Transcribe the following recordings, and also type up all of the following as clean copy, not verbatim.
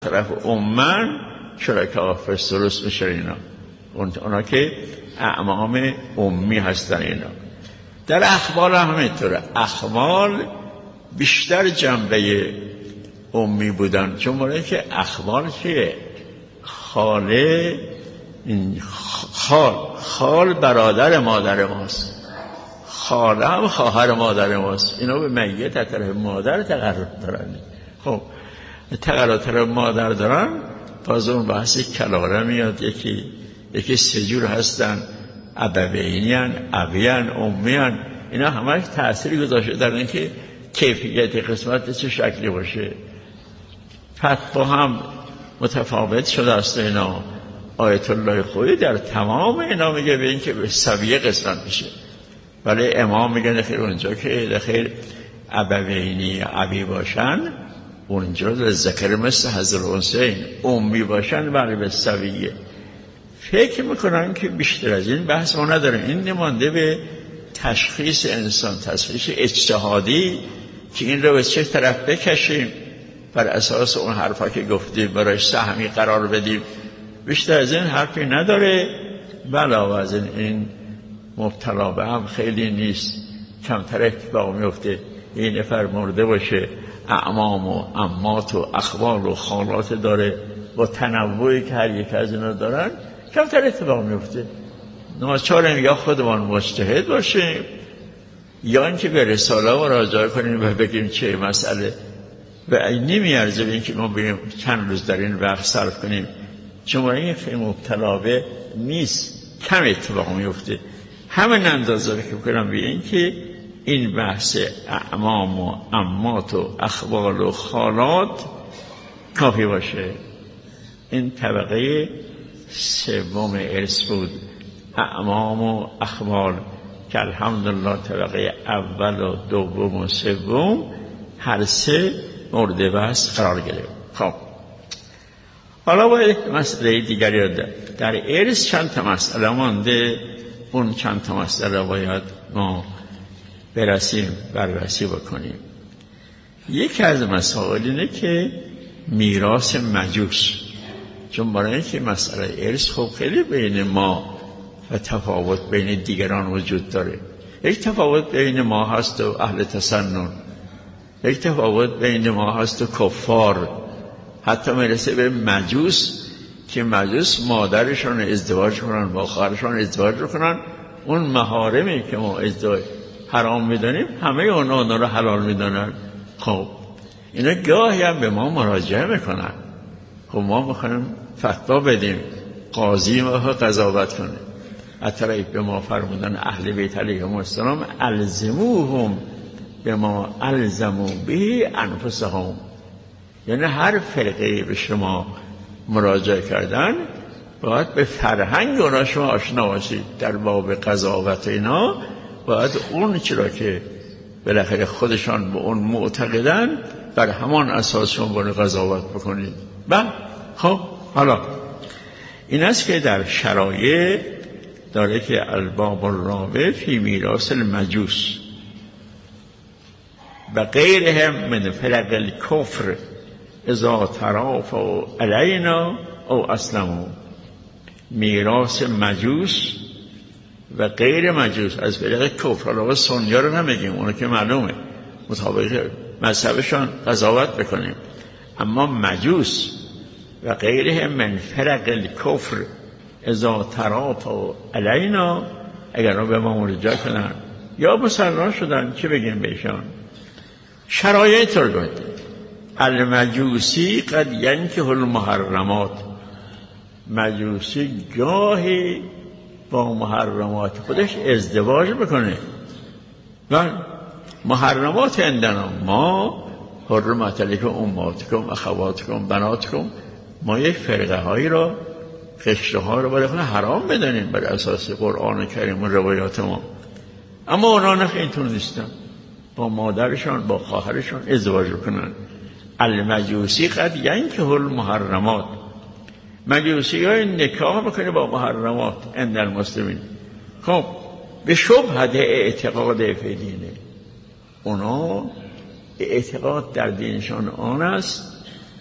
طرف امن شرکا فی الثلث میشه اینا، اونا که اعمام امی هستن. اینا در اخوال هم همینطوره. اخوال بیشتر جنبه امی بودن، چون برای که اخوال چیه؟ خاله، خال برادر مادر ماست، خاله هم خواهر مادر ماست. اینا به میت از طرف مادر تقرب دارن. خب تقرب مادر دارن، باز اون بحثی کلاره میاد. یکی سه جور هستن، ابوینیان، ابیان، امیان. اینا همش تأثیری گذاشته در اینکه کیفیت قسمت چه شکلی باشه. فتوا هم متفاوت شده است. اینا آیت الله خویی در تمام اینا میگه به این که به سویه قسمت میشه، ولی امام میگه نخیر اونجا که نخیر ابوینی ابی باشن اونجا ذکر مثل حضر حسین، امی باشن ولی به سویه. فکر میکنن که بیشتر از این بحث ما نداره. این نمانده به تشخیص انسان، تشخیص اجتهادی که این رو به چه طرف بکشیم، بر اساس اون حرفا که گفتیم برای سهمی قرار بدیم. بیشتر از این حرفی نداره. علاوه از این مبتلا به هم خیلی نیست، کمتر اتفاق میفته. این نفر مرده باشه اعمام و عمات و اخوال و خالات داره، با تنوعی که هر یک از اینا دارن کمتر اتفاق میفته. ناچاریم یا خودمان مجتهد باشیم یا اینکه به رساله مراجعه کنیم و بگیم چه مسئله. و نمیارزه به اینکه ما بریم چند روز در این وقت صرف کنیم، چون این خیلی مبتلا به نیست، کم اتفاق میفته. همین اندازه که بکنم به این که این بحث اعمام و عمات و اخوال و خالات کافی باشه. این طبقه سوم ارث بود، اعمام و اخوال، که الحمدلله طبقه اول و دوم و سوم هر سه مورد بحث قرار گرفت. خب حالا باید مسئله دیگری رو در ارث چند تا مسئله مانده. اون چند تا مسئله باید ما بررسی بکنیم. یکی از مسائل اینه که میراث مجوس، چون برای اینکه مسئله ارث خب خیلی بین ما و تفاوت بین دیگران وجود داره. یک تفاوت بین ما هست و اهل تسنن، یک تفاوت بین ما هست و کفار، حتی میرسه به مجوس که مجوس مادرشان ازدواج کنن با خواهرشان ازدواج کنن. اون محارمی که ما ازدواج حرام میدانیم همه اونا رو حلال میدانن. خب اینا گاهی هم به ما مراجعه میکنن. خب ما میخوایم فتوا بدیم، قاضی ما قضاوت کنه. حتی به ما فرمودن اهل بیت علیهم السلام الزموهم بما الزموا به انفسهم، یعنی هر فرقه به شما مراجعه کردن باید به فرهنگ اونا شما آشنا باشید. در باب قضاوت اینا باید اون چرا که بالاخره خودشان به اون معتقدن بر همان اساس شما باید قضاوت بکنید. خب حالا این است که در شرایع داره که الباب الرابع فی میراث المجوس و غیرهم من فرق الکفر اذا ترافعوا علینا او اسلموا. میراث مجوس و غیر مجوس از فرق کفر، حالا سنیا رو نمیگیم، اونو که معلومه مطابق مذهبشان قضاوت بکنیم، اما مجوس و غیرهم من فرق الکفر اذا ترافعوا علینا، اگر رو به ما مراجعه کنن یا مسلمان شدن چه بگیم بهشان؟ شرایط رو گفتیم. المجوسی قد ینکح المحرمات، مجوسی گاهی با محرمات خودش ازدواج میکنه. و محرمات عندنا ما حرمت علیکم امهاتکم اخواتکم بناتکم، ما یک فرقه هایی را قشره ها رو برای خود حرام بدانیم بر اساس قرآن کریم و روایات ما، اما اونا نه اینطور نیستن، با مادرشان با خواهرشان ازدواج کنن. المجوسی قد ینکح المحرمات، مجوسی های نکاح میکنه با محرمات عند المسلمین. خب به شبهت اعتقاد فی دینه، اونا اعتقاد در دینشان آن است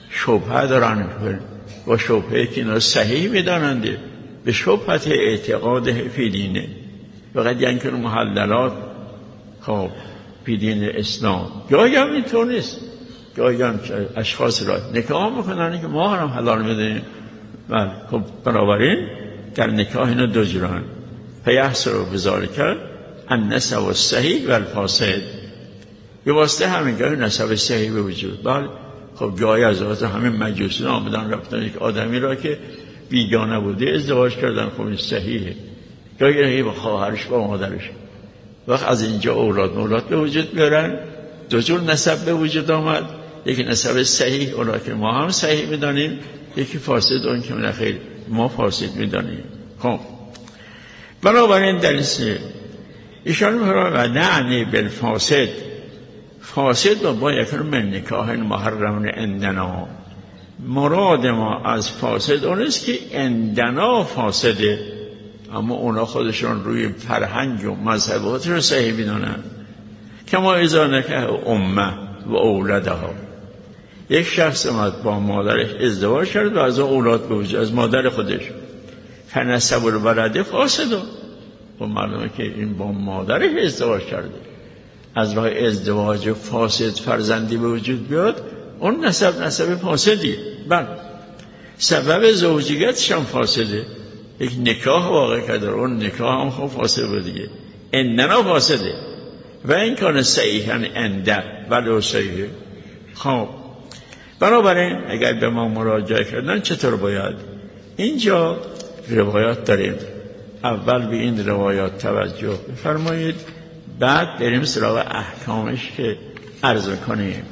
شبهه دارن با شبهه که اینا صحیح میداننده به شبهت اعتقاد فی دینه وقد ینکر محللات خب فی دین اسلام. گاهی هم اینطور نیست، گاهی هم اشخاص را نکاح میکنن که ما هم حلال میدونیم. بله خب بنابراین در نکاح اینا دو جورن، فیحصل بذالک النسب الصحیح و الفاسد. به واسطه همین گاهی نسب صحیح به وجود. بله خب گاهی از واسطه همین مجوسین آمدن رفتن یک آدمی را که بیگانه بوده ازدواج کردن، خب این صحیحه. گاهی با خواهرش با مادرش، وقت از اینجا اولاد به وجود میارن. دو جور نسب به وجود آمد، یکی نسب صحیح اونا که ما هم صحیح میدانیم، یکی فاسد اون که من خیر ما فاسد میدانیم. خب بنابراین در این ایشان میفرماید و نعنی بالفاسد، فاسد با یکن من نکاح محرم عندنا. مراد ما از فاسد اون است که عندنا فاسده، اما اونا خودشون روی فرهنگ و مذهبات رو صحیح میدونن. کما اذا نکاح امه و اولادها، یک شخص با مادرش ازدواج کرد و از اولاد به وجود از مادر خودش، فنسب الولد فاسد. و معلومه که این با مادرش ازدواج کرده، از راه ازدواج فاسد فرزندی به وجود بیاد، اون نسب فاسدی. بله سبب زوجیتش هم فاسده، یک نکاح واقع کرده، اون نکاح هم خب فاسد بود دیگه، اننا فاسده. و این کان صحیحا انده ولو صحیحه. خب بنابراین اگر به ما مراجعه کردن چطور باید؟ اینجا روایات داریم، اول به این روایات توجه بفرمایید، بعد بریم سراغ احکامش که عرض کنیم.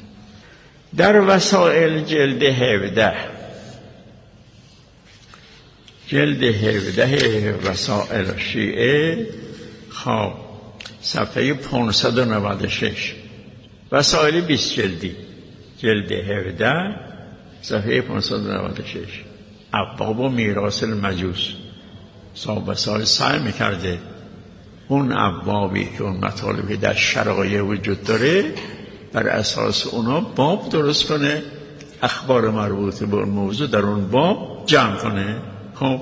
در وسائل جلد 17 وسائل شیعه، خب صفحه 596، وسائل 20 جلدی، جلد 17 صفحه 596. ابواب و میراث المجوس صاحب وسائل سعی میکرده اون ابوابی که اون مطالبی در شرایع وجود داره بر اساس اونا باب درست کنه، اخبار مربوط به اون موضوع در اون باب جمع کنه. خب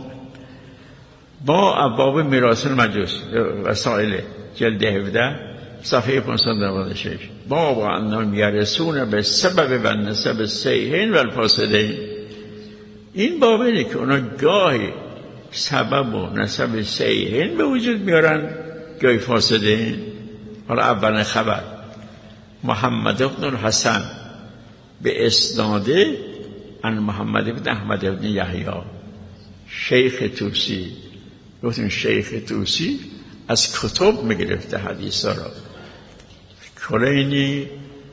با ابواب میراث المجوس وسائل جلد 17 صفحه 596، باب انهم یرثون به سبب و نسب صحیحین و الفاسدین. این باب اینه که اونا گاهی سبب و نسب صحیحین به وجود میارن، گاهی فاسدین. حالا اول خبر محمد بن الحسن به اسناده عن محمد بن احمد بن یحیی شیخ توسی. گفتیم شیخ توسی از کتب میگرفته حدیثا را، کلینی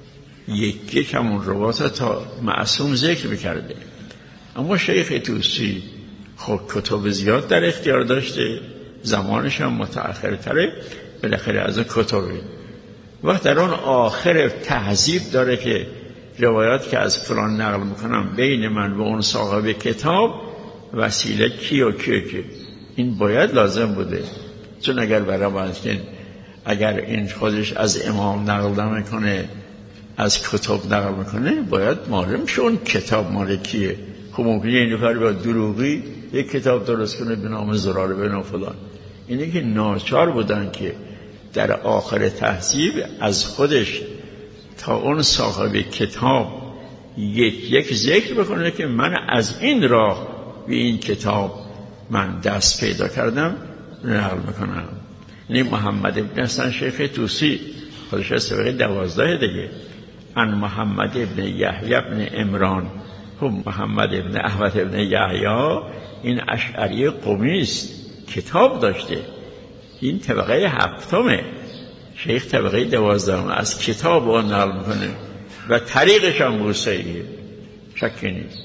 یک همون روایت تا معصوم ذکر میکرده، اما شیخ توسی خب کتب زیاد در اختیار داشته، زمانش هم متأخرتره، بالاخره از اون کتبی وقت در اون آخر تهذیب داره که روایات که از فلان نقل میکنم بین من و اون صاحب کتاب وسیله کی و کی، این باید لازم بوده، چون اگر برای اگر این خودش از امام نقل نمیکنه از کتب نقل میکنه باید معلوم شه اون کتاب مال کیه. خب ممکنه این نفر با دروغی یک کتاب درست کنه به نام زراره به نام فلان. اینه که ناچار بودن که در آخر تهذیب از خودش تا اون صاحب کتاب یک ذکر بکنه که من از این راه به این کتاب من دست پیدا کردم نقل میکنم. یعنی محمد ابن حسن شیخ توسی خودش از طبقه 12 دیگه، ان محمد ابن یحیی ابن عمران. خب محمد ابن احمد ابن یحیی این اشعری قمی است، کتاب داشته، این طبقه 7ه، شیخ طبقه 12 از کتاب آن نقل میکنه و طریقش هم موسیقیه، شکی نیست.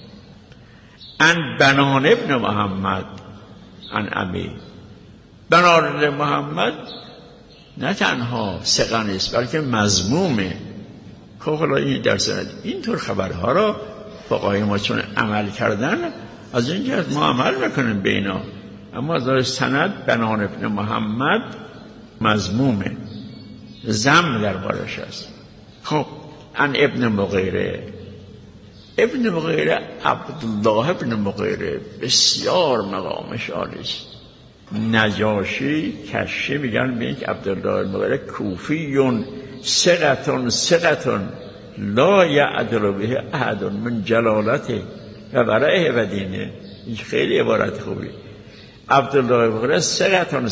ان بنان ابن محمد ان امی، بنان ابن محمد نه تنها ثقه نیست بلکه مذمومه. خب حالا این در سند اینطور خبرها را فقهای ما چون عمل کردن از این جهت ما عمل میکنیم به اینا، اما از سند بنان ابن محمد مذمومه، ذم دربارش است. خب ان ابن مغیره، ابن مغیره، عبدالله ابن مغیره بسیار مقامش عالی است. نجاشی کشی میگن به این عبدالله مغیره کوفیون ثقتون لا یعدل به احد من جلالته و برای و دینه. این خیلی عبارت خوبی. عبدالله مغیره ثقتون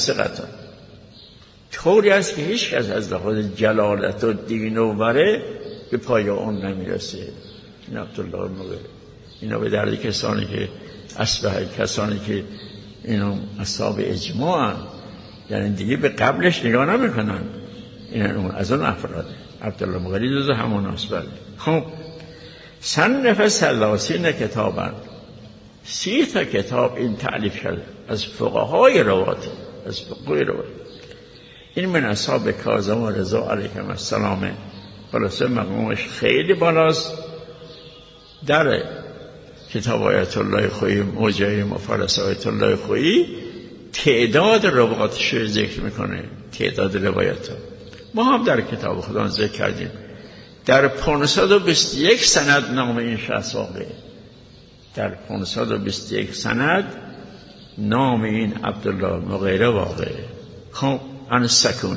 طوری است که هیچ کس از لحاظ جلالت و دین و بره به پای اون نمیرسه. این عبدالله مغیره اینا به درد کسانی که کسانی که اینا اصحاب اجماع، یعنی دیگه به قبلش نگاه نمیکنن. این از اون افراد عبدالله مغیره جزو همون است. خب صنف 30 کتابن، 30 تا کتاب این تألیف شده از فقهای روات، از فقهای روات. این من اصحاب کاظم و رضا علیهم السلام. خلاصه مقامش خیلی بالاست. در کتاب آیت الله خویی موجه مفارس آیت الله خویی تعداد روایاتش ذکر میکنه، تعداد روایات. ما هم در کتاب خدا ذکر کردیم در 521 سند نام این شخص واقعه. در 521 سند نام این عبدالله مغیره واقعه. خب عن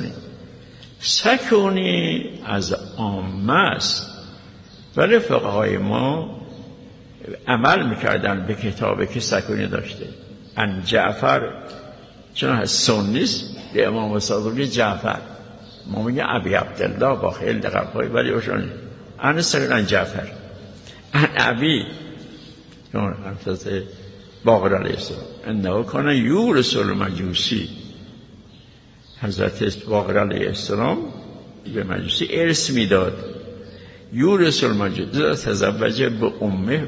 سکونی از عامه است، ولی فقهای ما عمل میکردن به کتابی که سکونی داشته. ان جعفر، چون از سنیست به امام صادق جعفر، ما میگه ابی عبدالله با خیلی لقب‌های، ولی اوشون ان سکون ان جعفر ان ابی، چون حضرت باقر علیه السلام انه کان یورث المجوسی، حضرت باقر علیه السلام به مجوسی ارث میداد. یورث المجوسی تزوج به امه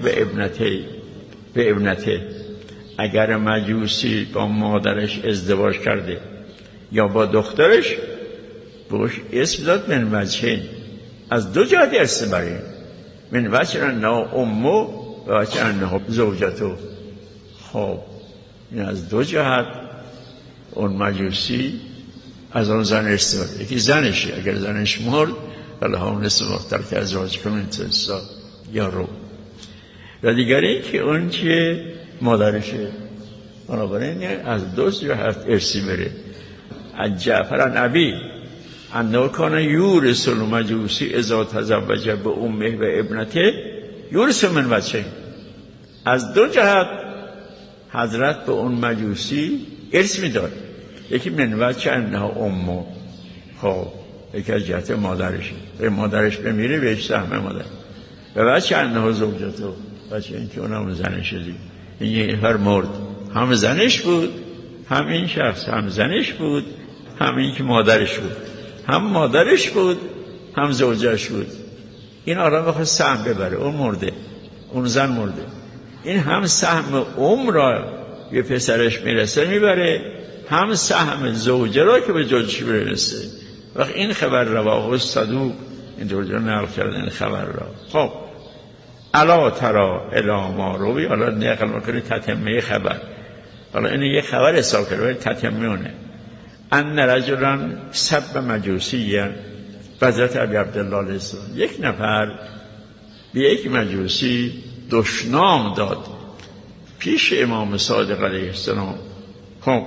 به ابنته. اگر مجوسی با مادرش ازدواج کرده یا با دخترش، بهش اسم داد من وجهین، از دو جهت ارث برین، من وجه انه امه و وجه انه زوجته. خب این از دو جهت اون مجوسی از اون زن ارث برد. یکی زنشه، اگر زنش مرد ولی هم نصف مختر که ازواج کنن تنسا یا رو، و دیگری که اون که مادرشه. بنابراین از دو جهت ارثی بره. از جعفر نبی انه کان یورث المجوسی اذا تزوج به امه و ابنته یورث من وجهین. از دو جهت حضرت به اون مجوسی ارث میداد. یکی من وجه انه امه، خب یکی از جهت مادرشه، به مادرش بمیره بهش سهم مادر، و وجه انه زوجته، وجه اینکه اونم زنش دید. این یه نفر مرد، هم زنش بود، هم این شخص هم زنش بود، هم این که مادرش بود، هم مادرش بود هم زوجش بود. این آرام بخواد سهم ببره، اون مرده، اون زن مرده. این هم سهم را به پسرش میرسه میبره، هم سهم زوجه را که به زوجش میرسه. وقت این خبر رواه صدوق اینطور نقل کردن این خبر را. خب الا ترا الی ما روی، حالا نقل میکنه تتمه خبر، حالا این یه خبر حساب کرده ولی تتمه اونه. ان رجلا سب مجوسی، حضرت ابی عبدالله علیه السلام یک نفر به یک مجوسی دشنام داد پیش امام صادق علیه السلام. خب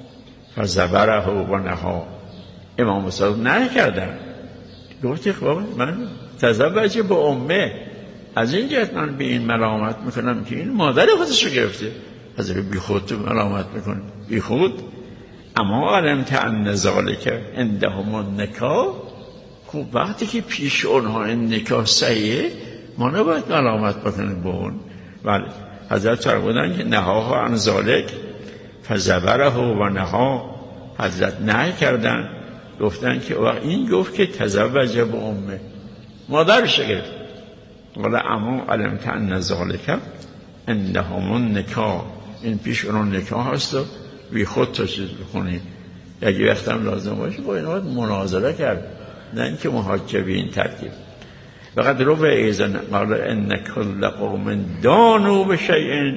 فزبره و نها، امام صادق نه کردن، گفتی خب من تزوج به امه، از این جهت من به این ملامت میکنم که این مادر خودش رو گرفته. از این بی خود تو ملامت میکنی، بی خود. اما علمت ان ذالک عندهم النکاح، خب وقتی که پیش اونها این نکاح صحیحه ما نباید ملامت بکنیم به اون. ولی حضرت فرمودن که نهاها عن ذالک فزبره و نها، حضرت نه کردن، گفتن که وقت این گفت که تزوج به امه، مادرش گرفت. ولی اما علمت ان ذالک عندهم النکاح، این پیش اون نکاح هست و بی خود تا چیز بکنیم. اگه وقت هم لازم باشه با این وقت مناظره کرد، نه اینکه محاکمه به این ترتیب. فقط رو به ایزن قال ان کل قوم دانوا بشیء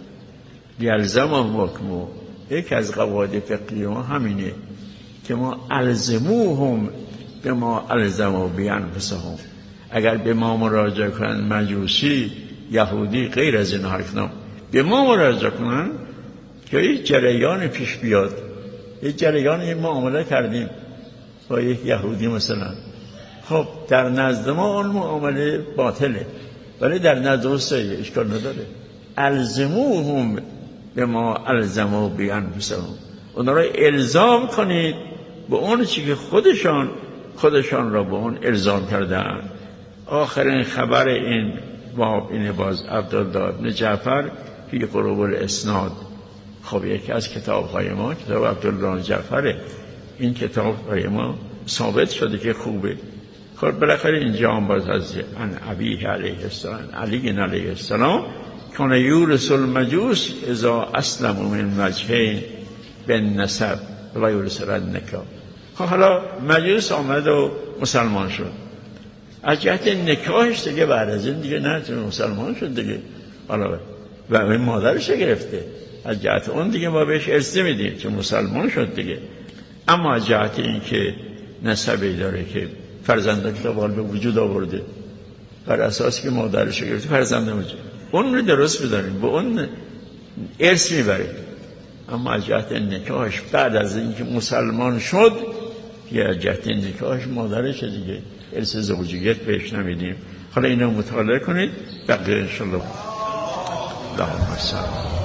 یلزمهم حکمه. یک از قواعد فقهی ما همینه که ما الزموهم بما الزموا بانفسهم. اگر به ما مراجعه کنن مجوسی یهودی غیر از این حرفنام به ما مراجعه کنن که یک جریان پیش بیاد، یک جریان ما معامله کردیم با یک یهودی مثلا، خب در نزد ما اون معامله باطله، ولی در نزد او صحیح، اشکال نداره. الزموهم به ما الزموا بانفسهم، اونا را الزام کنید به اون چیزی که خودشان را به اون الزام کردن. آخرین خبر این باب اینه باز عبدالله ابن جعفر فی قروب الاسناد. خب یکی از کتاب‌های ما کتاب عبدالله جعفره، این کتاب‌های ما ثابت شده که خوبه. خب بالاخره اینجا هم باز از ان ابیه علیه السلام، علی علیه السلام کان یورث المجوس اذا اسلموا من وجهین بالنسب و یورث النکاح. خب حالا مجوس آمد و مسلمان شد، از جهت نکاحش دیگه بعد از این دیگه نه مسلمان شد دیگه، حالا و این مادرش گرفته، از جهت اون دیگه ما بهش ارث میدیم که مسلمان شد دیگه. اما از جهت این که نسبی داره که فرزند کتاب به وجود آورده بر اساس که مادرش گرفته فرزند وجود، اون رو درست بداریم، به اون ارث میبریم. اما از جهت نکاحش بعد از اینکه مسلمان شد که از جهت نکاحش مادرش دیگه ارث زوجیت بهش نمیدیم. حالا اینو مطالعه کنید بقیه انشالله. اللهم صل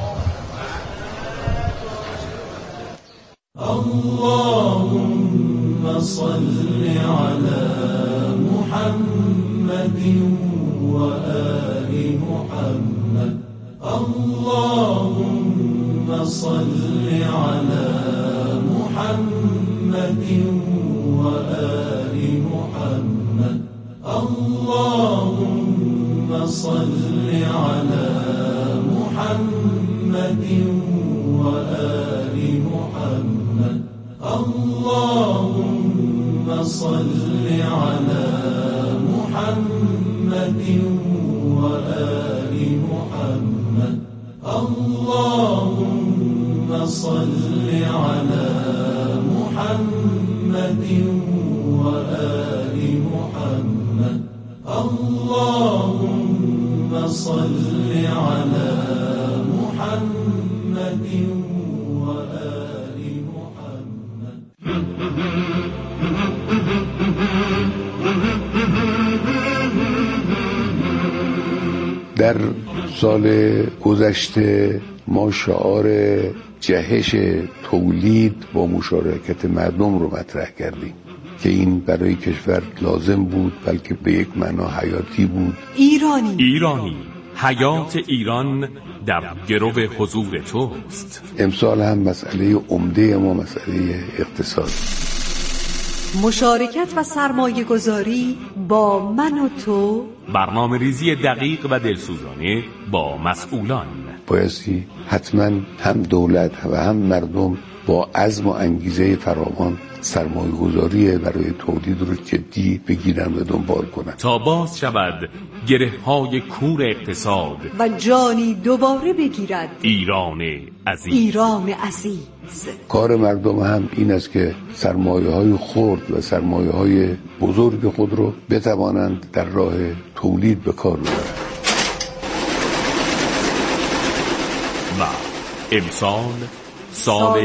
اللهم صل على محمد وآل محمد. اللهم صل على محمد وآل محمد. اللهم صل على محمد وآل محمد. اللهم صل على محمد وآل محمد. اللهم صل على محمد وآل محمد. اللهم صل على محمد وآل محمد. در سال گذشته ما شعار جهش تولید با مشارکت مردم رو مطرح کردیم که این برای کشور لازم بود، بلکه به یک معنا حیاتی بود. ایرانی حیات ایران در گرو حضور توست. امسال هم مسئله عمده ما مسئله اقتصاد. مشارکت و سرمایه گذاری با من و تو، برنامه ریزی دقیق و دلسوزانه با مسئولان. بایستی حتما هم دولت و هم مردم با عزم و انگیزه فراوان سرمایه گذاری برای تولید رو جدی بگیرن و دنبال کنن تا باز شود گره های کور اقتصاد و جانی دوباره بگیرد ایران عزیز. ایران عزیز. کار مردم هم این است که سرمایه های خرد و سرمایه های بزرگ خود رو بتوانند در راه تولید به کار ببرند. و امسال سال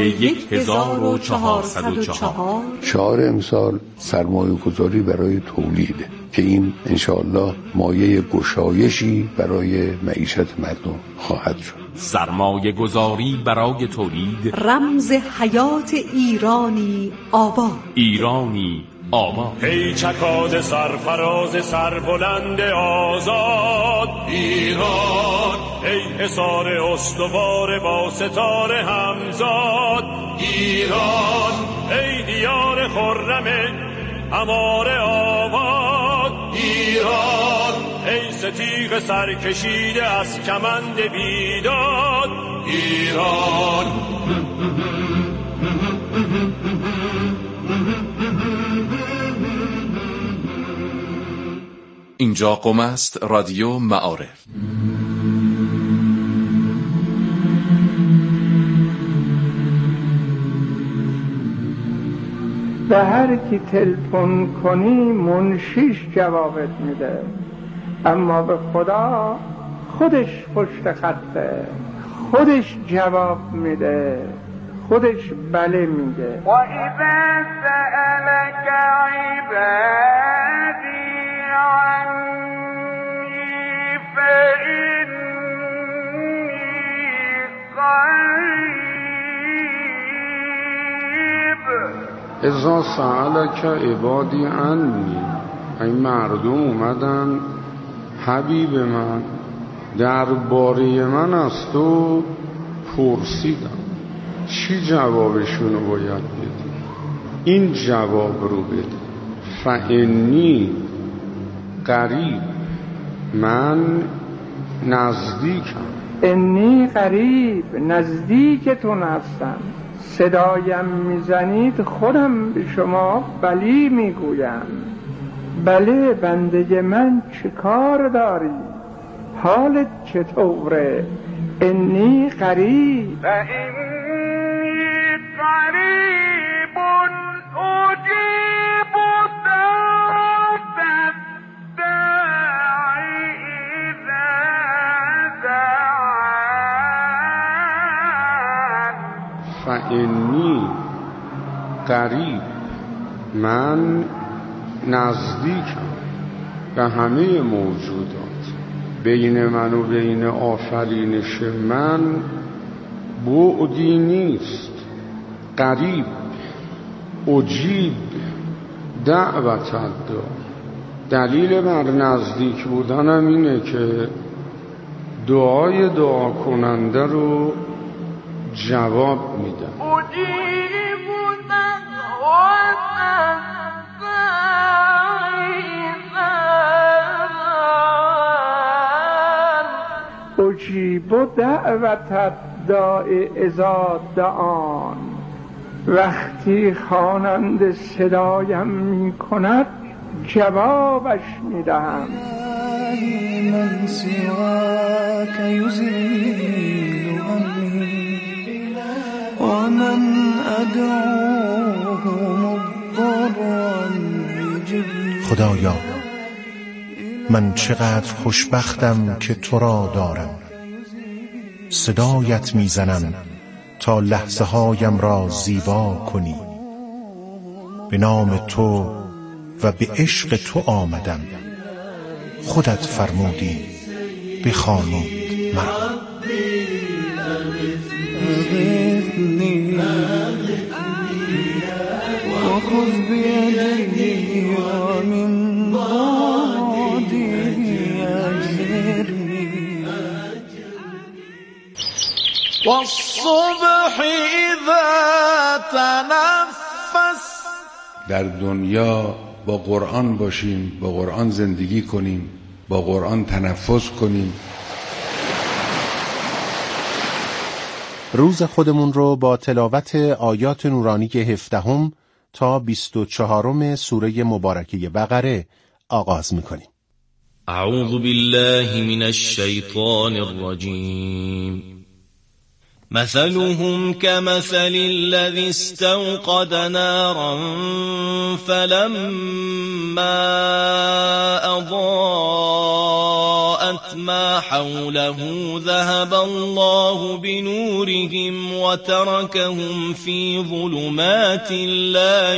1404 شعار امسال سرمایه گذاری برای تولید که این انشاءالله مایه گشایشی برای معیشت مردم خواهد شد. سرمایه گذاری برای تولید، رمز حیات ایرانی آباد. ایرانی آباد. ای چکاد سرفراز سربلند آزاد ایران، ای حصار استوار با ستاره همزاد ایران، ای دیار خرم امار آباد ایران، ای ستیغ سرکشیده از کمند بیداد ایران. اینجا قم است، رادیو معارف. به هر کی تلفن کنی منشیش جوابت میده، اما به خدا خودش پشت خطه، خودش جواب میده، خودش بله میگه. و اذا سألك عبادی عنی فإنی قریب. اذا سألك عبادی عنی، این مردم اومدن حبیب من درباره من از تو پرسیدن، چی جوابشونو باید بدی؟ این جواب رو بده: فانی قریب، من نزدیکم. انی قریب، نزدیکتون هستم. صدایم میزنید خودم به شما بلی میگویم. بله بنده من، چه کار داری؟ حالت چطوره؟ انی قریب. فانی قریب اجیب دعوت الداعی اذا دعان. فانی قریب، من نزدیکم به همه موجودات. بین من و بین آفرینش من بعدی نیست. قریب، اجیب دعوت الداع. دلیل بر نزدیک بودنم اینه که دعای دعا کننده رو جواب میدم. اجیب دعوت الداع اذا دعان. وقتی خواننده صدایم می کند جوابش می دهم. من سواك يزيل همي ومن أدعوه مضطرا يجيب. خدایا، من چقدر خوشبختم که تو را دارم. صدایت میزنم تا لحظه هایم را زیبا کنی. به نام تو و به عشق تو آمدم. خودت فرمودی بخوانید مرا. أغثني وخذ بيدي ومن بعدي أجرني. والصبح إذا تنفس. در دنیا با قرآن باشیم، با قرآن زندگی کنیم، با قرآن تنفس کنیم. روز خودمون رو با تلاوت آیات نورانی 17 تا 24 سوره مبارکه بقره آغاز میکنیم. اعوذ بالله من الشیطان الرجیم. مثلهم كمثل الذي استوقد نارا فلما أضاءت ما حوله ذهب الله بنورهم وتركهم في ظلمات لا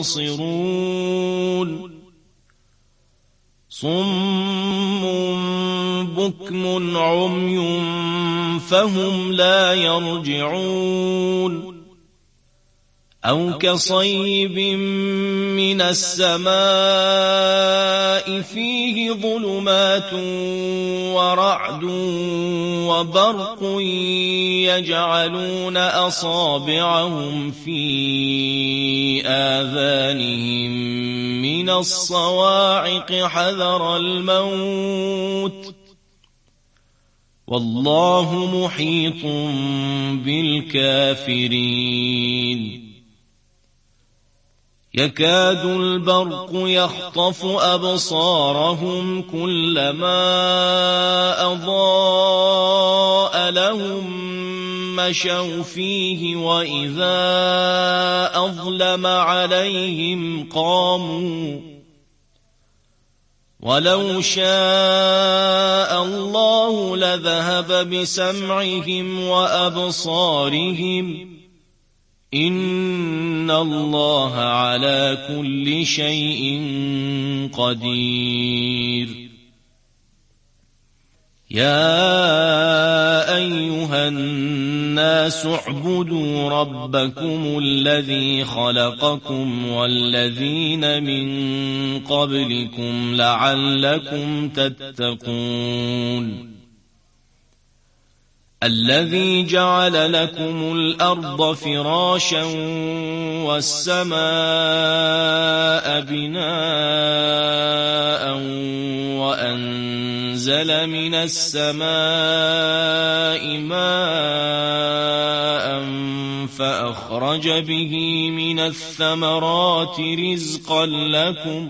يبصرون. صم بكم عمي فهم لا يرجعون. أو كصيب من السماء فيه ظلمات ورعد وبرق يجعلون أصابعهم في آذانهم من الصواعق حذر الموت والله محيط بالكافرين. يكاد البرق يخطف أبصارهم كلما أضاء لهم مشوا فيه وإذا أظلم عليهم قاموا ولو شاء الله لذهب بسمعهم وأبصارهم إن الله على كل شيء قدير. يا أيها الناس اعبدوا ربكم الذي خلقكم والذين من قبلكم لعلكم تتقون. الذي جعل لكم الأرض فراشا والسماء بناء وأنزل من السماء ماء فأخرج به من الثمرات رزقا لكم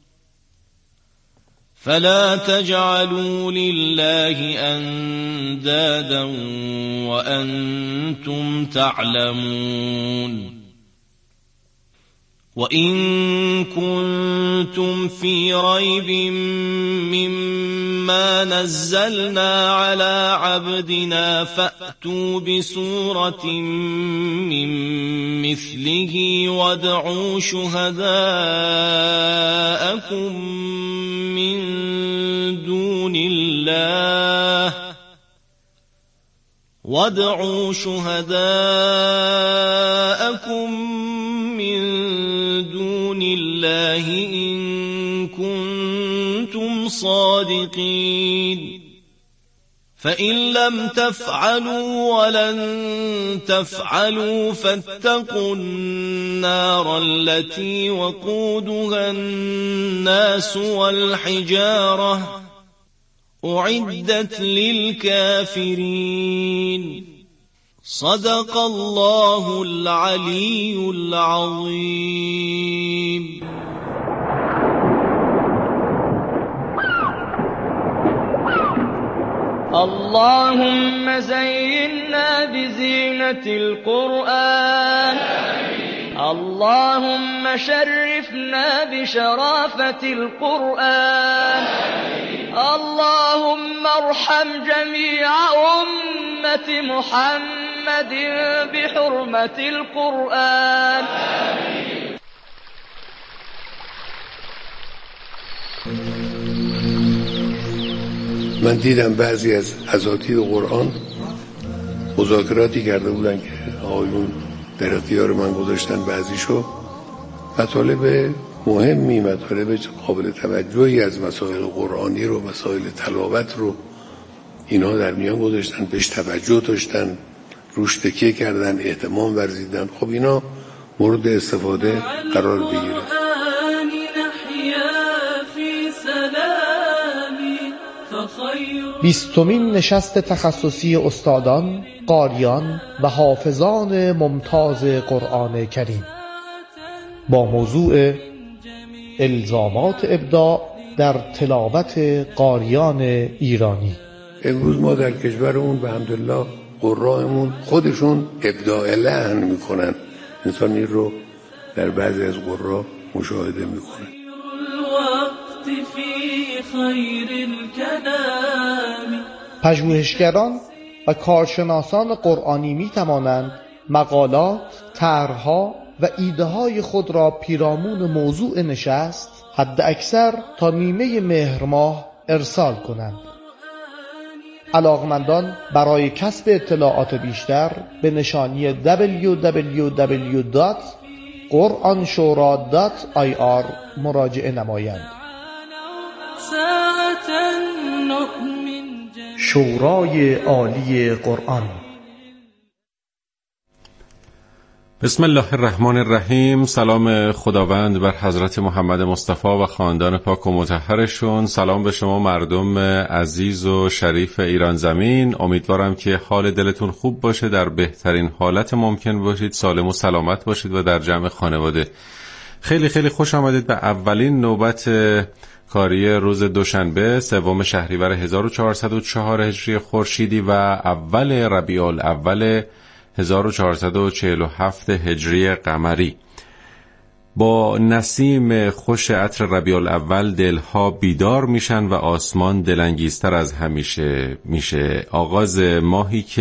فلا تجعلوا لله أندادا وأنتم تعلمون. وإن كنتم في ريب مما نزلنا على عبدنا فأتوا بسورة من مثله وادعوا شهداءكم من دون الله إن كنتم صادقين. فإن لم تفعلوا ولن تفعلوا فاتقوا النار التي وقودها الناس والحجارة أعدت للكافرين. صدق الله العلي العظيم. اللهم زينا بزينة القرآن. اللهم شرفنا بشرافة القرآن. اللهم ارحم جميع أمة محمد بحرمة القرآن. من دیدم بعضی از اساتید قرآن مذاکراتی کرده بودن که آقایون در اختیار من گذاشتن بعضیشو، مطالب مهمی، مطالب قابل توجهی از مسائل قرآنی رو، مسائل تلاوت رو اینا در میان گذاشتن، بهش توجه داشتن، روش تکیه کردن، اهتمام ورزیدن. خب اینا مورد استفاده قرار بگیره. 20مین نشست تخصصی استادان، قاریان و حافظان ممتاز قرآن کریم با موضوع الزامات ابداع در تلاوت قاریان ایرانی. امروز ما در کشورمون به حمدالله قرائمون خودشون ابداع لحن میکنن. انسان این رو در بعضی از قرا مشاهده میکنه. پژوهشگران و کارشناسان قرآنی می توانند مقالات، طرح‌ها و ایده‌های خود را پیرامون موضوع نشست حد اکثر تا نیمه مهر ماه ارسال کنند. علاقمندان برای کسب اطلاعات بیشتر به نشانی www.quranshura.ir مراجعه نمایند. شورای عالی قرآن. بسم الله الرحمن الرحیم. سلام خداوند بر حضرت محمد مصطفی و خاندان پاک و مطهرشون. سلام به شما مردم عزیز و شریف ایران زمین. امیدوارم که حال دلتون خوب باشه، در بهترین حالت ممکن باشید، سالم و سلامت باشید و در جمع خانواده. خیلی خیلی خوش آمدید به اولین نوبت کاری روز دوشنبه 3 شهریور 1404 هجری خورشیدی و اول ربیع الاول 1447 هجری قمری. با نسیم خوش عطر ربیع الاول دلها بیدار میشن و آسمان دلانگیزتر از همیشه میشه. آغاز ماهی که